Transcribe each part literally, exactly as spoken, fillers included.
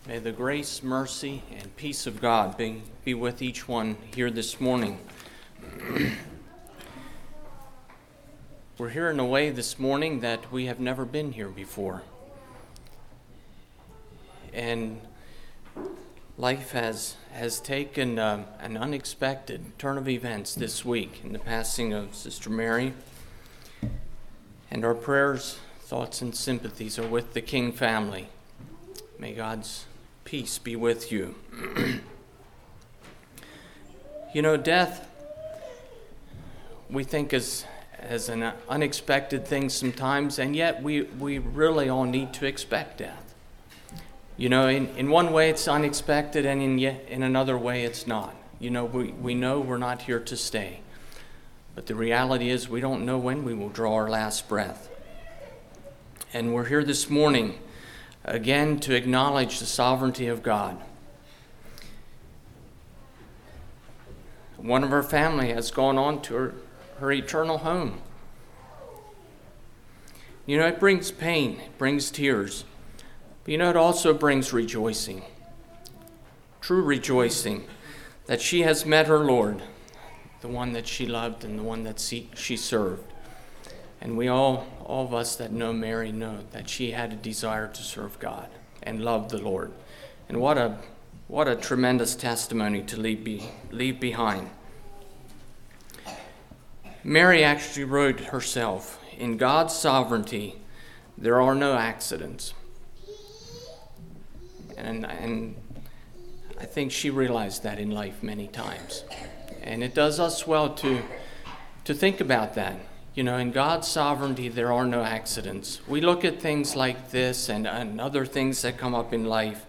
May the grace, mercy, and peace of God be, be with each one here this morning. We're here in a way this morning that we have never been here before. And life has, has taken uh, an unexpected turn of events this week in the passing of Sister Mary. And our prayers, thoughts, and sympathies are with the King family. May God's peace be with you. You know, death, we think is as an unexpected thing sometimes, and yet we, we really all need to expect death. You know, in, in one way it's unexpected, and in yet in another way it's not. You know, we, we know we're not here to stay. But the reality is we don't know when we will draw our last breath. And we're here this morning again to acknowledge the sovereignty of God. One of our family has gone on to her, her eternal home. You know, it brings pain, it brings tears, but you know, it also brings rejoicing. True rejoicing that she has met her Lord, the one that she loved and the one that she, she served. And we all, all of us that know Mary know that she had a desire to serve God and love the Lord. And what a what a tremendous testimony to leave, be, leave behind. Mary actually wrote herself, "In God's sovereignty, there are no accidents." And, and I think she realized that in life many times. And it does us well to, to think about that. You know, in God's sovereignty, there are no accidents. We look at things like this and, and other things that come up in life.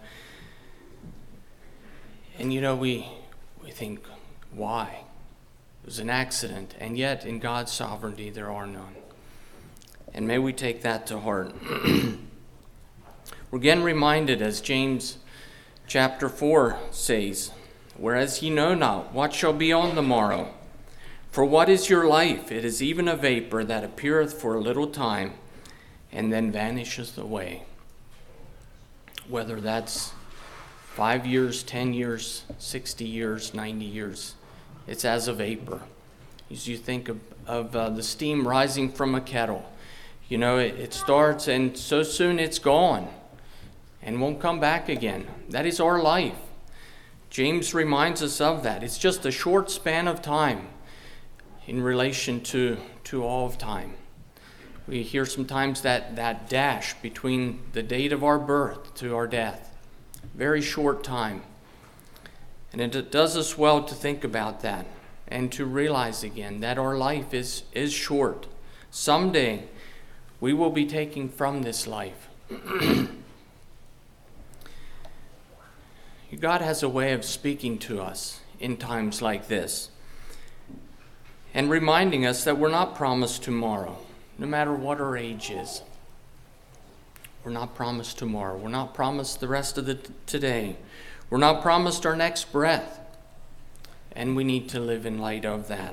And, you know, we we think, why? It was an accident. And yet, in God's sovereignty, there are none. And may we take that to heart. We're again reminded, as James chapter four says, "Whereas ye know not what shall be on the morrow. For what is your life? It is even a vapor that appeareth for a little time, and then vanisheth away." Whether that's five years, ten years, sixty years, ninety years, it's as a vapor. As you think of, of uh, the steam rising from a kettle, you know, it, it starts and so soon it's gone and won't come back again. That is our life. James reminds us of that. It's just a short span of time in relation to, to all of time. We hear sometimes that, that dash between the date of our birth to our death. Very short time. And it does us well to think about that and to realize again that our life is, is short. Someday we will be taken from this life. God has a way of speaking to us in times like this, and reminding us that we're not promised tomorrow, no matter what our age is. We're not promised tomorrow. We're not promised the rest of the t- today. We're not promised our next breath. And we need to live in light of that.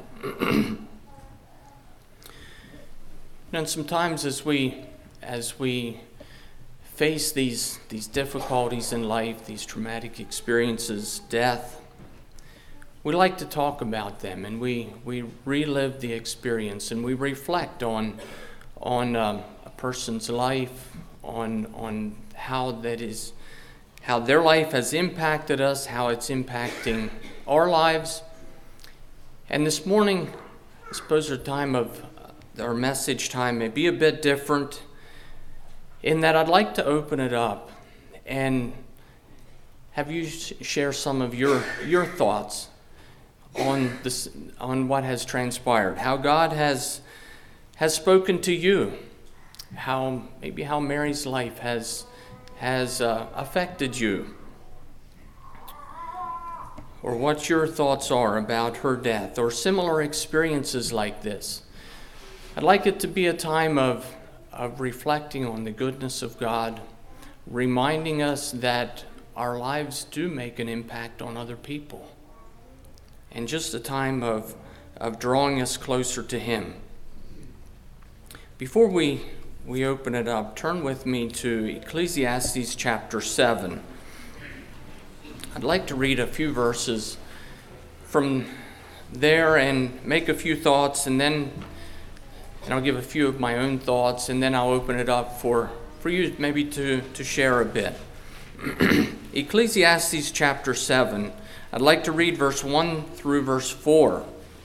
And sometimes as we as we face these, these difficulties in life, these traumatic experiences, death, we like to talk about them, and we, we relive the experience, and we reflect on on um, a person's life, on on how that is, how their life has impacted us, how it's impacting our lives. And this morning, I suppose our time of our message time may be a bit different, in that I'd like to open it up and have you share some of your your thoughts on this, on what has transpired, how God has has spoken to you, how maybe how Mary's life has has uh, affected you, or what your thoughts are about her death or similar experiences like this. I'd like it to be a time of of reflecting on the goodness of God, reminding us that our lives do make an impact on other people, and just a time of, of drawing us closer to Him. Before we, we open it up, turn with me to Ecclesiastes chapter seven. I'd like to read a few verses from there and make a few thoughts, and then and I'll give a few of my own thoughts, and then I'll open it up for, for you maybe to, to share a bit. Ecclesiastes chapter seven. I'd like to read verse one through verse four.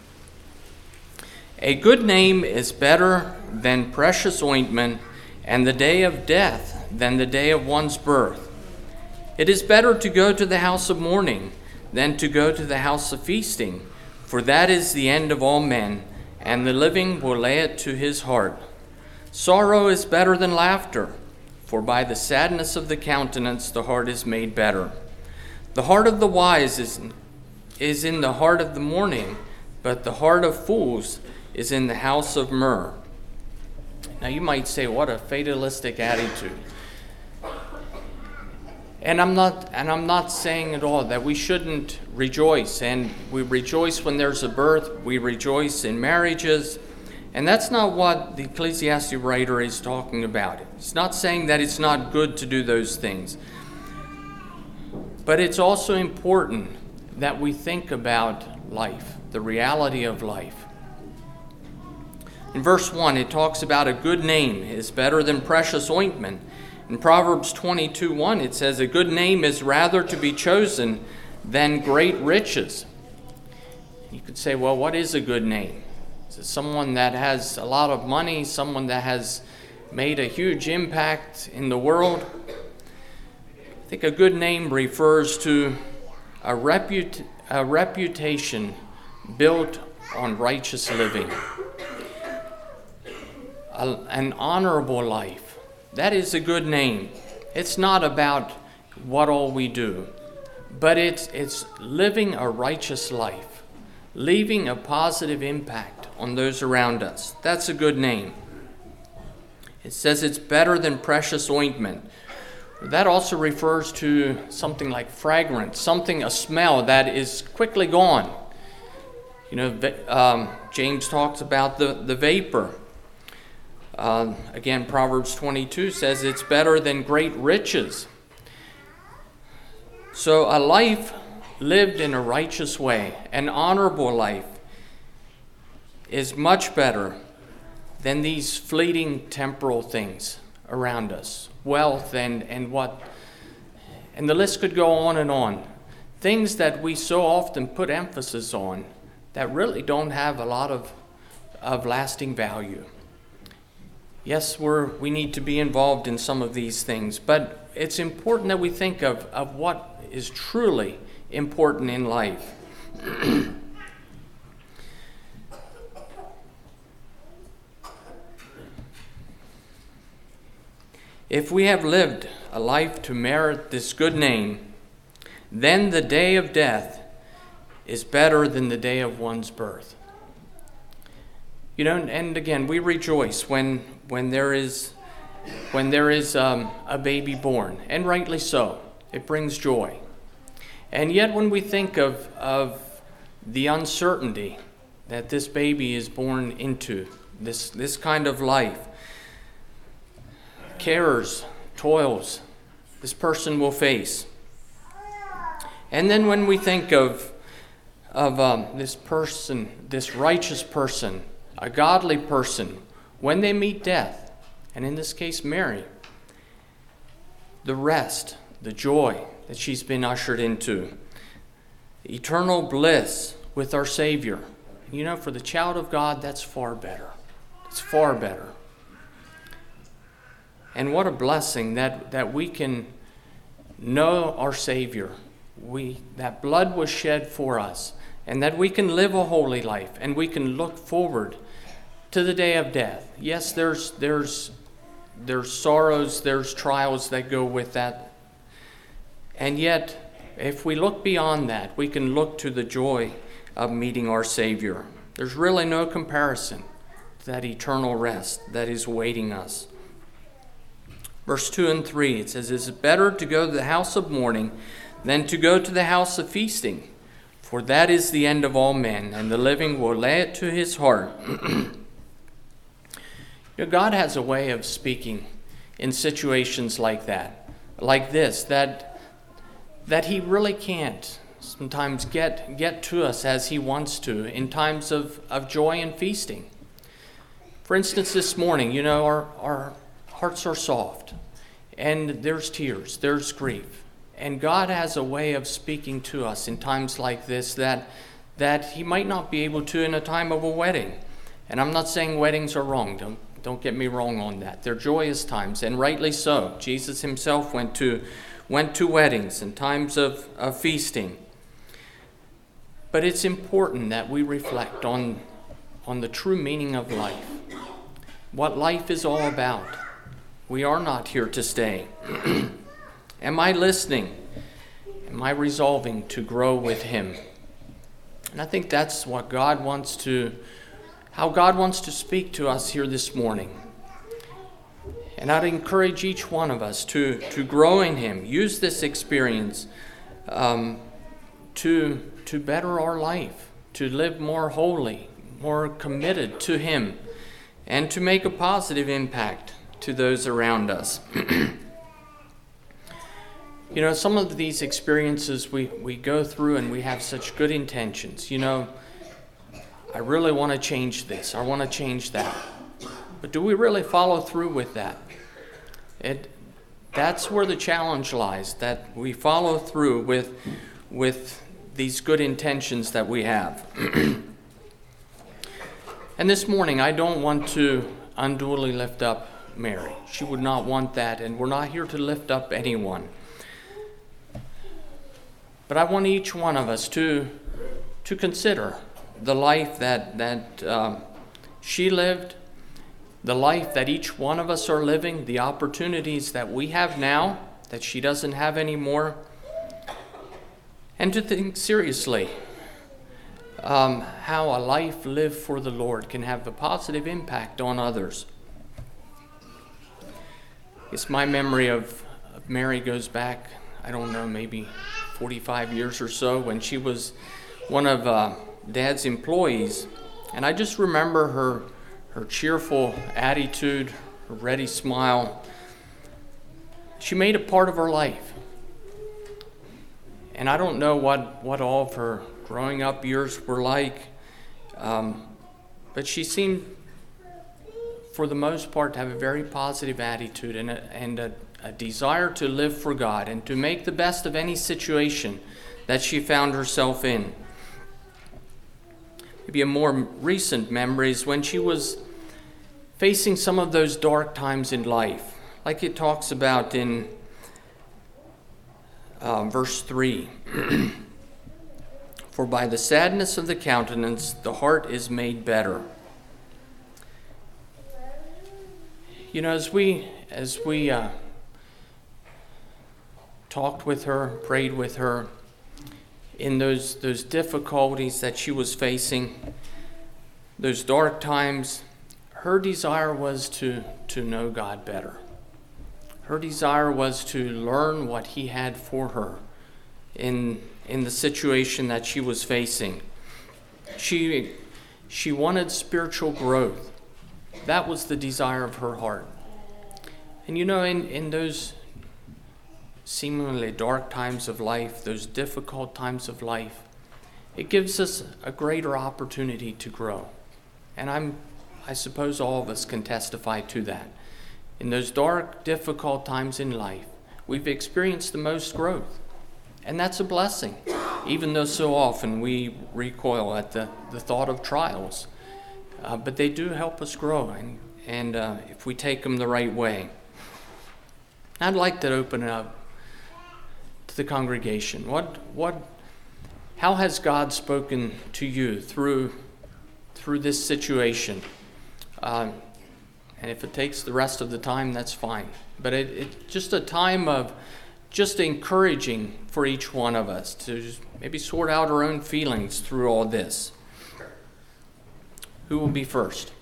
A good name is better than precious ointment, and the day of death than the day of one's birth. It is better to go to the house of mourning than to go to the house of feasting, for that is the end of all men, and the living will lay it to his heart. Sorrow is better than laughter, for by the sadness of the countenance the heart is made better. The heart of the wise is, is in the heart of the mourning, but the heart of fools is in the house of myrrh. Now you might say, what a fatalistic attitude. And I'm not and I'm not saying at all that we shouldn't rejoice, and we rejoice when there's a birth, we rejoice in marriages, and that's not what the Ecclesiastes writer is talking about. He's not saying that it's not good to do those things. But it's also important that we think about life, the reality of life. In verse one, it talks about a good name is better than precious ointment. In Proverbs twenty-two one, it says, a good name is rather to be chosen than great riches. You could say, well, what is a good name? Is it someone that has a lot of money, someone that has made a huge impact in the world? I think a good name refers to a, reput- a reputation built on righteous living. An honorable life. That is a good name. It's not about what all we do, but it's it's living a righteous life, leaving a positive impact on those around us. That's a good name. It says it's better than precious ointment. That also refers to something like fragrance, something, a smell that is quickly gone. You know, um, James talks about the, the vapor. Uh, again, Proverbs twenty-two says it's better than great riches. So a life lived in a righteous way, an honorable life, is much better than these fleeting temporal things around us. Wealth and, and what, and the list could go on and on. Things that we so often put emphasis on that really don't have a lot of, of lasting value. Yes, we're, we need to be involved in some of these things, but it's important that we think of, of what is truly important in life. If we have lived a life to merit this good name, then the day of death is better than the day of one's birth. You know, and again, we rejoice when when there is when there is um, a baby born, and rightly so. It brings joy. And yet, when we think of of the uncertainty that this baby is born into, this this kind of life, cares, toils, this person will face. And then when we think of of um, this person, this righteous person, a godly person, when they meet death, and in this case Mary, the rest, the joy that she's been ushered into, eternal bliss with our Savior. You know, for the child of God, that's far better. It's far better. And what a blessing that, that we can know our Savior. We that blood was shed for us, and that we can live a holy life, and we can look forward to the day of death. Yes, there's there's there's sorrows, there's trials that go with that. And yet, if we look beyond that, we can look to the joy of meeting our Savior. There's really no comparison to that eternal rest that is awaiting us. Verse two and three, it says, "It is better to go to the house of mourning than to go to the house of feasting, for that is the end of all men, and the living will lay it to his heart." You know, God has a way of speaking in situations like that, like this, that that he really can't sometimes get, get to us as he wants to in times of, of joy and feasting. For instance, this morning, you know, our, our hearts are soft, and there's tears, there's grief. And God has a way of speaking to us in times like this that, that he might not be able to in a time of a wedding. And I'm not saying weddings are wrong. Don't, don't get me wrong on that. They're joyous times, and rightly so. Jesus himself went to, went to weddings and times of, of feasting. But it's important that we reflect on, on the true meaning of life, what life is all about. We are not here to stay. Am I listening? Am I resolving to grow with him? And I think that's what God wants to, how God wants to speak to us here this morning. And I'd encourage each one of us to, to grow in him, use this experience um, to, to better our life, to live more holy, more committed to him, and to make a positive impact to those around us. You know, some of these experiences we, we go through and we have such good intentions. You know, I really want to change this. I want to change that. But do we really follow through with that? It, that's where the challenge lies, that we follow through with, with these good intentions that we have. And this morning, I don't want to unduly lift up Mary. She would not want that, and we're not here to lift up anyone. But I want each one of us to, to consider the life that, that um, she lived, the life that each one of us are living, the opportunities that we have now that she doesn't have anymore, and to think seriously um, how a life lived for the Lord can have a positive impact on others. It's my memory of, of Mary goes back, I don't know, maybe forty-five years or so, when she was one of uh, Dad's employees. And I just remember her her cheerful attitude, her ready smile. She made it part of her life. And I don't know what, what all of her growing up years were like, um, but she seemed, for the most part, to have a very positive attitude and a, and a a desire to live for God and to make the best of any situation that she found herself in. Maybe a more recent memory is when she was facing some of those dark times in life, like it talks about in uh, verse three. For by the sadness of the countenance, the heart is made better. You know, as we, as we, uh, talked with her, prayed with her in those those difficulties that she was facing, those dark times, her desire was to, to know God better. Her desire was to learn what he had for her in, in the situation that she was facing. She, she wanted spiritual growth. That was the desire of her heart. And you know, in, in those seemingly dark times of life, those difficult times of life, it gives us a greater opportunity to grow. And I'm, I suppose all of us can testify to that. In those dark, difficult times in life, we've experienced the most growth. And that's a blessing, even though so often we recoil at the, the thought of trials. Uh, but they do help us grow, and, and uh, if we take them the right way. I'd like to open it up to the congregation. What, what, how has God spoken to you through, through this situation? Uh, and if it takes the rest of the time, that's fine. But it, it's just a time of just encouraging for each one of us to maybe sort out our own feelings through all this. Who will be first?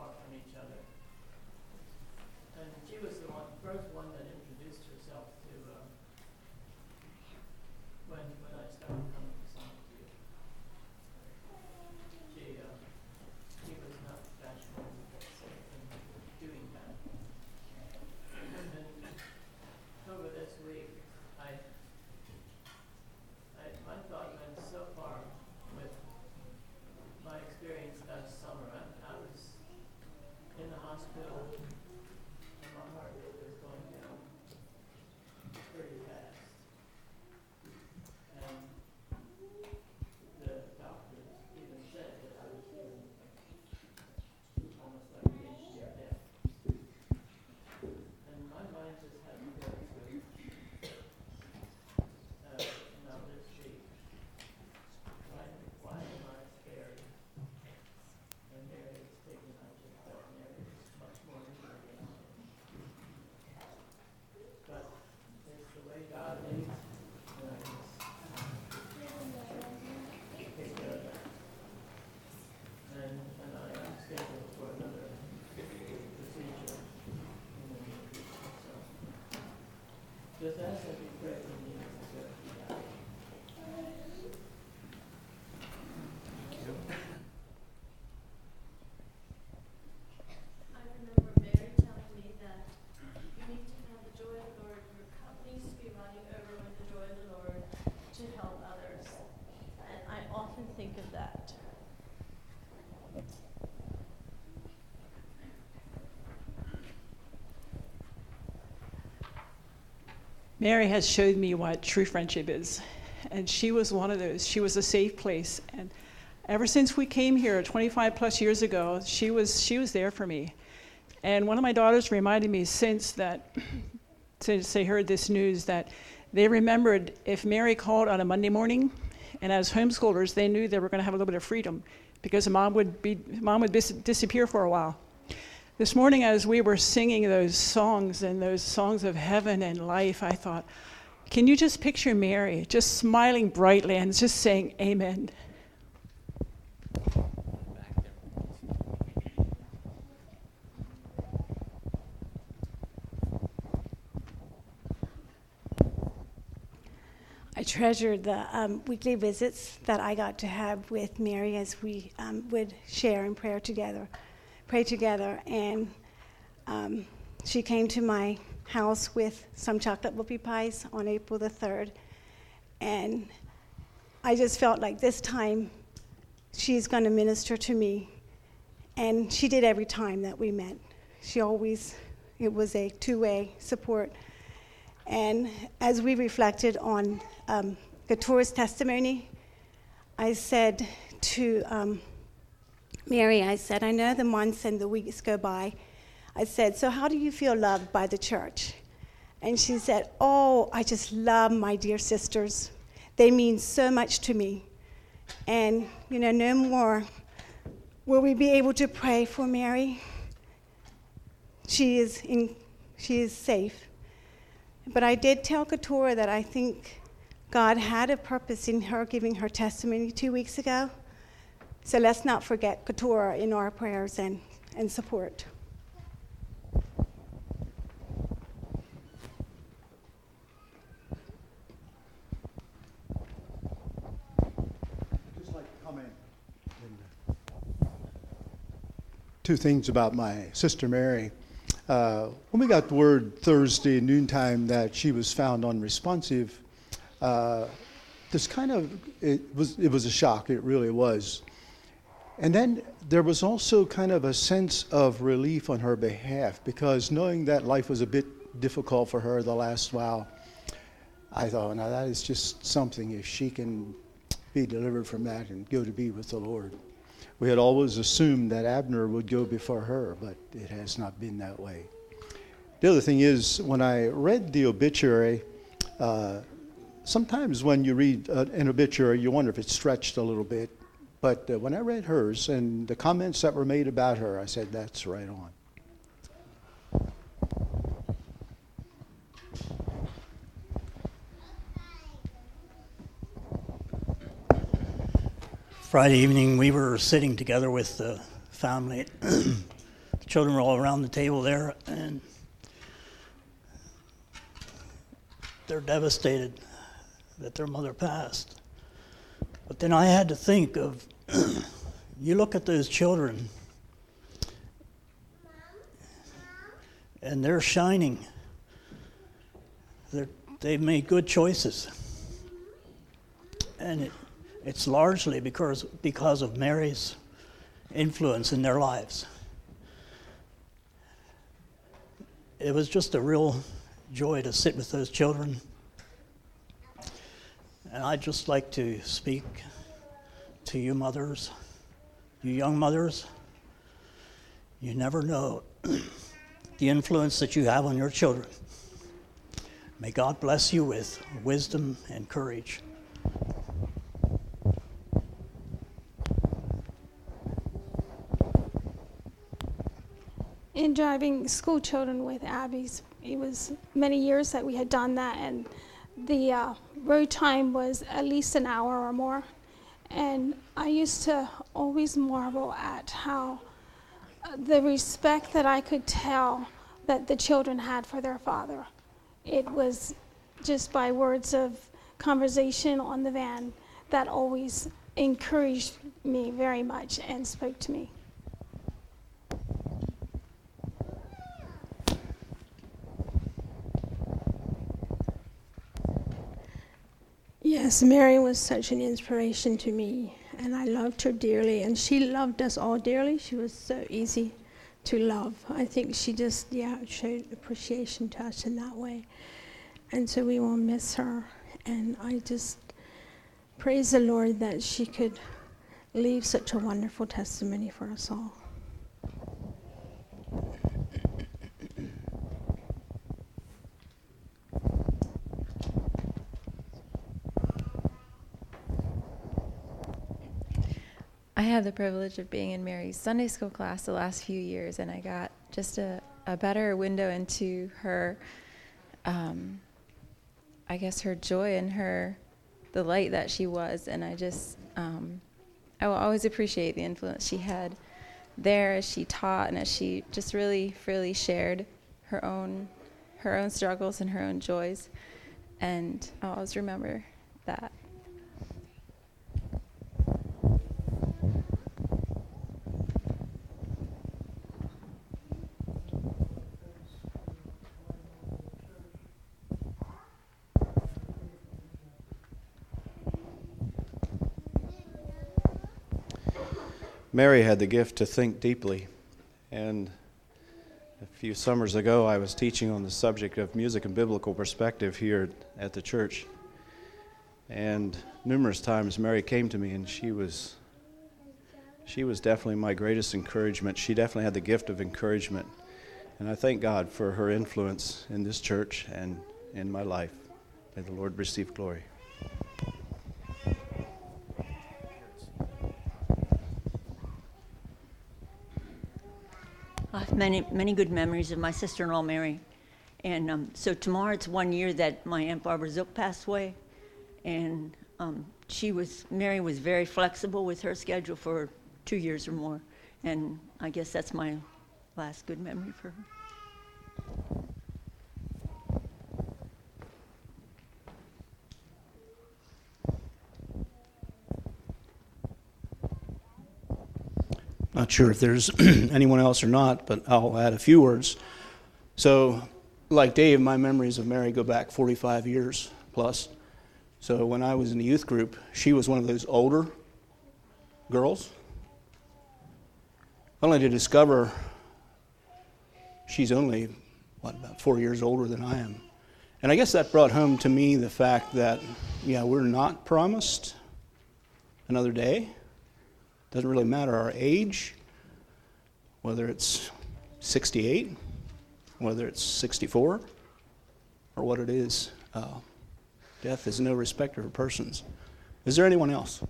She was the one, first one that introduced herself to Just ask that we pray for me. I remember Mary telling me that you need to have the joy of the Lord. Your cup needs to be running over with the joy of the Lord to help others. And I often think of that. Mary has showed me what true friendship is. And she was one of those. She was a safe place. And ever since we came here twenty-five plus years ago, she was she was there for me. And one of my daughters reminded me since that, since they heard this news, that they remembered if Mary called on a Monday morning, and as homeschoolers, they knew they were going to have a little bit of freedom because mom would be mom would dis- disappear for a while. This morning, as we were singing those songs and those songs of heaven and life, I thought, can you just picture Mary just smiling brightly and just saying, amen? I treasured the um, weekly visits that I got to have with Mary as we um, would share in prayer together, pray together. And um, she came to my house with some chocolate whoopie pies on April the third. And I just felt like this time she's going to minister to me. And she did every time that we met. She always, it was a two-way support. And as we reflected on um, Keturah's testimony, I said to um, Mary, I said, I know the months and the weeks go by. I said, so how do you feel loved by the church? And she said, oh, I just love my dear sisters. They mean so much to me. And, you know, no more will we be able to pray for Mary. She is in, she is safe. But I did tell Keturah that I think God had a purpose in her giving her testimony two weeks ago. So let's not forget Keturah in our prayers and, and support. I'd just like to comment Linda. Two things about my sister Mary. Uh, when we got the word Thursday noontime that she was found unresponsive, uh, this kind of, it was it was a shock, it really was. And then there was also kind of a sense of relief on her behalf, because knowing that life was a bit difficult for her the last while, I thought, now that is just something, if she can be delivered from that and go to be with the Lord. We had always assumed that Abner would go before her, but it has not been that way. The other thing is, when I read the obituary, uh, sometimes when you read uh, an obituary, you wonder if it's stretched a little bit. But uh, when I read hers and the comments that were made about her, I said, that's right on. Friday evening, we were sitting together with the family. The children were all around the table there, and they're devastated that their mother passed. But then I had to think of, you look at those children, and they're shining. They're, they've made good choices. And it, it's largely because, because of Mary's influence in their lives. It was just a real joy to sit with those children. And I'd just like to speak to you mothers, you young mothers. You never know the influence that you have on your children. May God bless you with wisdom and courage. In driving school children with Abby's, it was many years that we had done that, and the uh, road time was at least an hour or more. And I used to always marvel at how uh, the respect that I could tell that the children had for their father. It was just by words of conversation on the van that always encouraged me very much and spoke to me. Yes, Mary was such an inspiration to me, and I loved her dearly, and she loved us all dearly. She was so easy to love. I think she just, yeah, showed appreciation to us in that way. And so we will miss her, and I just praise the Lord that she could leave such a wonderful testimony for us all. I had the privilege of being in Mary's Sunday school class the last few years, and I got just a, a better window into her, um, I guess, her joy and her, the light that she was. And I just, um, I will always appreciate the influence she had there as she taught and as she just really freely shared her own, her own struggles and her own joys. And I'll always remember that. Mary had the gift to think deeply, and a few summers ago I was teaching on the subject of music and biblical perspective here at the church, and numerous times Mary came to me, and she was she was definitely my greatest encouragement. She definitely had the gift of encouragement, and I thank God for her influence in this church and in my life. May the Lord receive glory. I have many, many good memories of my sister-in-law, Mary. And um, so tomorrow it's one year that my Aunt Barbara Zook passed away. And um, she was, Mary was very flexible with her schedule for two years or more. And I guess that's my last good memory for her. Not sure if there's anyone else or not, but I'll add a few words. So, like Dave, my memories of Mary go back forty-five years plus. So when I was in the youth group, she was one of those older girls. Only to discover she's only, what, about four years older than I am. And I guess that brought home to me the fact that, yeah, we're not promised another day. Doesn't really matter our age, whether it's sixty-eight, whether it's sixty-four, or what it is. Uh, death is no respecter of persons. Is there anyone else?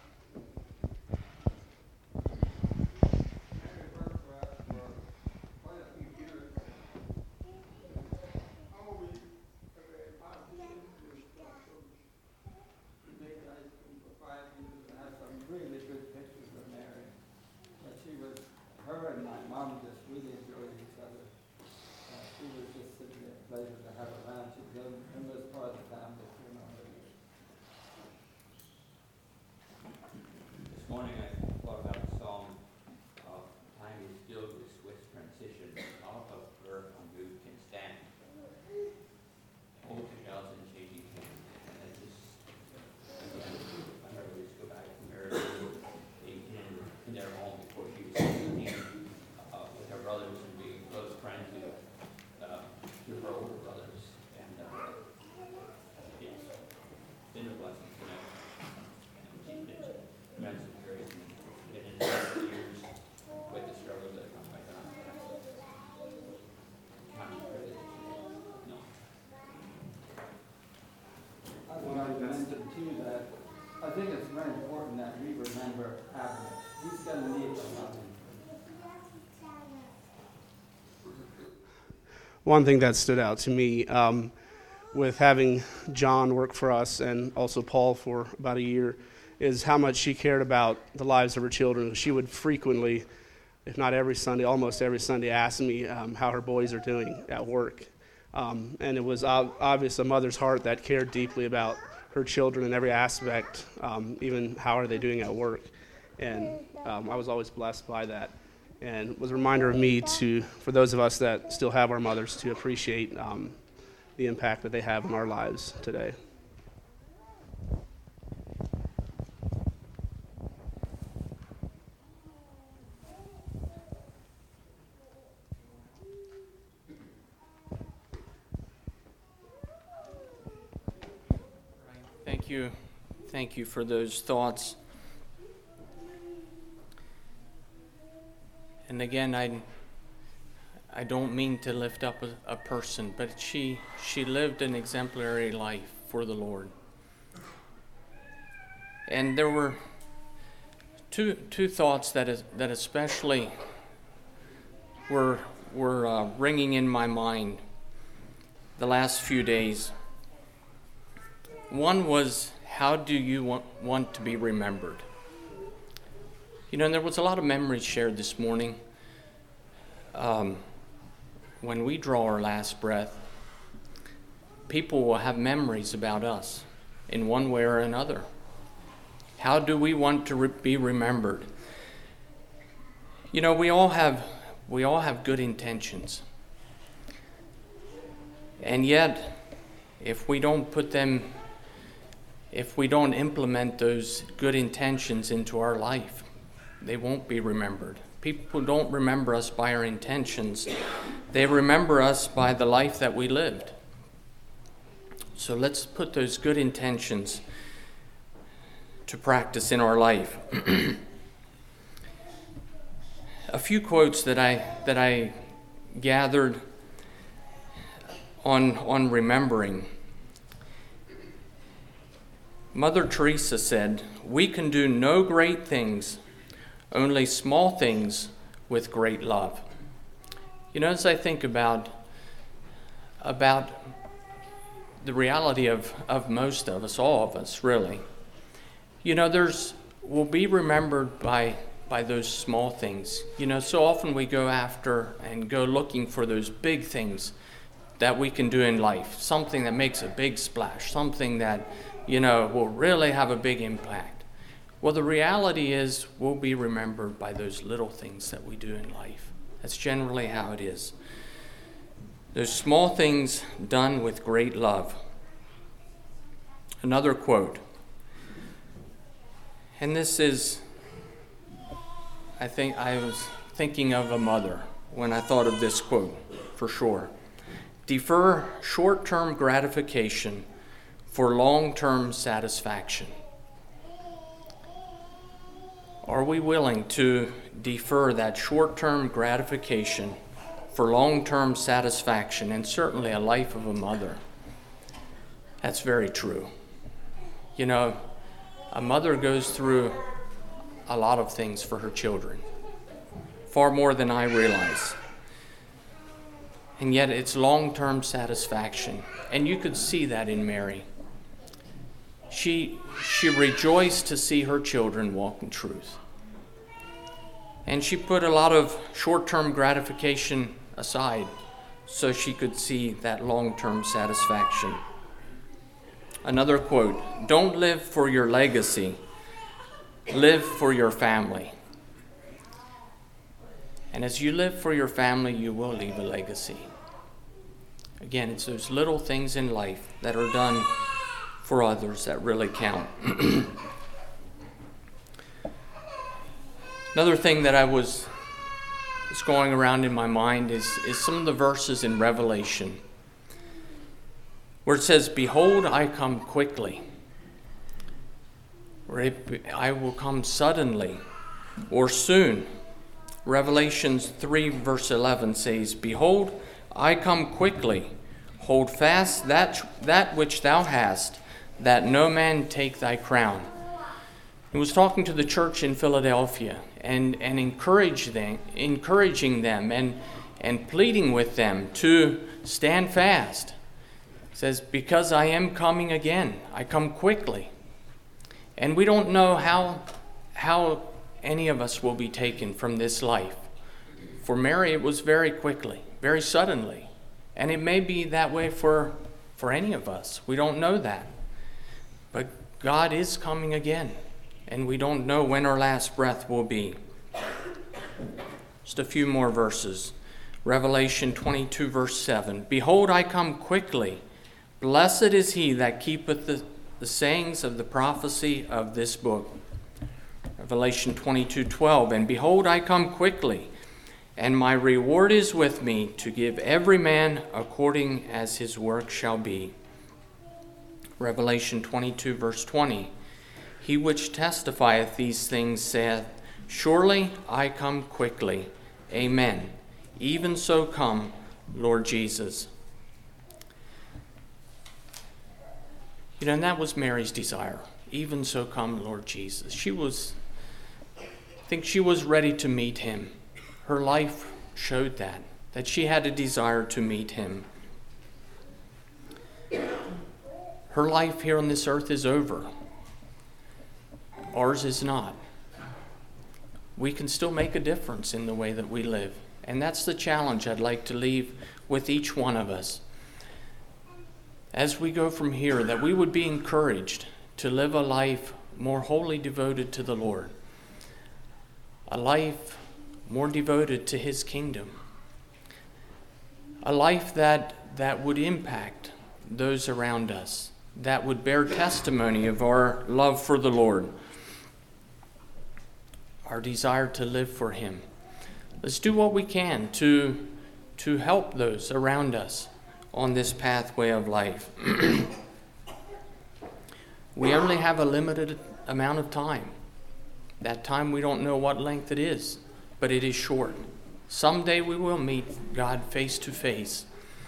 I think it's very important that we remember Abner. He's going to need something. One thing that stood out to me um, with having John work for us and also Paul for about a year is how much she cared about the lives of her children. She would frequently, if not every Sunday, almost every Sunday, ask me um, how her boys are doing at work. Um, and it was ob- obvious a mother's heart that cared deeply about her children in every aspect, um, even how are they doing at work. And um, I was always blessed by that. And it was a reminder of me to, for those of us that still have our mothers, to appreciate um, the impact that they have in our lives today. Thank you. Thank you for those thoughts. And again, I, I don't mean to lift up a, a person, but she, she lived an exemplary life for the Lord. And there were two, two thoughts that, is, that especially were, were uh, ringing in my mind the last few days. One was, how do you want, want to be remembered? You know, and there was a lot of memories shared this morning. Um, when we draw our last breath, people will have memories about us in one way or another. How do we want to re- be remembered? You know, we all have we all have good intentions. And yet, if we don't put them, if we don't implement those good intentions into our life, they won't be remembered. People don't remember us by our intentions. They remember us by the life that we lived. So let's put those good intentions to practice in our life. A few quotes that I that I gathered on on remembering. Mother Teresa said, "We can do no great things, only small things with great love." You know, as I think about about the reality of, of most of us, all of us, really, you know, there's we'll be remembered by by those small things. You know, so often we go after and go looking for those big things that we can do in life, something that makes a big splash, something that, you know, will really have a big impact. Well, the reality is we'll be remembered by those little things that we do in life. That's generally how it is. Those small things done with great love. Another quote, and this is, I think I was thinking of a mother when I thought of this quote, for sure. Defer short-term gratification for long-term satisfaction. Are we willing to defer that short-term gratification for long-term satisfaction, and certainly a life of a mother? That's very true. You know, a mother goes through a lot of things for her children, far more than I realize. And yet it's long-term satisfaction. And you could see that in Mary. She, she rejoiced to see her children walk in truth. And she put a lot of short-term gratification aside so she could see that long-term satisfaction. Another quote, "Don't live for your legacy, live for your family." And as you live for your family, you will leave a legacy. Again, it's those little things in life that are done for others that really count. Another thing that I was, was going around in my mind is, is some of the verses in Revelation where it says, "Behold, I come quickly," or it, "I will come suddenly," or "soon." Revelations three verse eleven says, "Behold, I come quickly. Hold fast that, that which thou hast, that no man take thy crown." He was talking to the church in Philadelphia and, and encourage them, encouraging them and, and pleading with them to stand fast. He says, "Because I am coming again. I come quickly." And we don't know how, how any of us will be taken from this life. For Mary, it was very quickly, very suddenly. And it may be that way for, for any of us. We don't know that. But God is coming again, and we don't know when our last breath will be. Just a few more verses. Revelation twenty-two, verse seven. Behold, I come quickly. Blessed is he that keepeth the, the sayings of the prophecy of this book. Revelation twenty-two, twelve. And behold, I come quickly, and my reward is with me, to give every man according as his work shall be. Revelation twenty-two, verse twenty. He which testifieth these things saith, Surely I come quickly. Amen. Even so come, Lord Jesus. You know, and that was Mary's desire. Even so come, Lord Jesus. She was, I think she was ready to meet him. Her life showed that, that she had a desire to meet him. Her life here on this earth is over. Ours is not. We can still make a difference in the way that we live. And that's the challenge I'd like to leave with each one of us. As we go from here, that we would be encouraged to live a life more wholly devoted to the Lord. A life more devoted to his kingdom. A life that, that would impact those around us, that would bear testimony of our love for the Lord, our desire to live for him. Let's do what we can to, to help those around us on this pathway of life. We only have a limited amount of time. That time, we don't know what length it is, but it is short. Someday we will meet God face to face.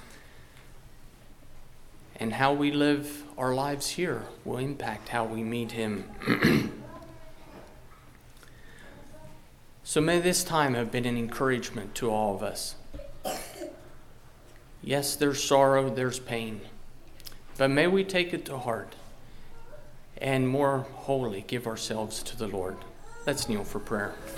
And how we live our lives here will impact how we meet him. So may this time have been an encouragement to all of us. Yes, there's sorrow, there's pain, but may we take it to heart and more wholly give ourselves to the Lord. Let's kneel for prayer.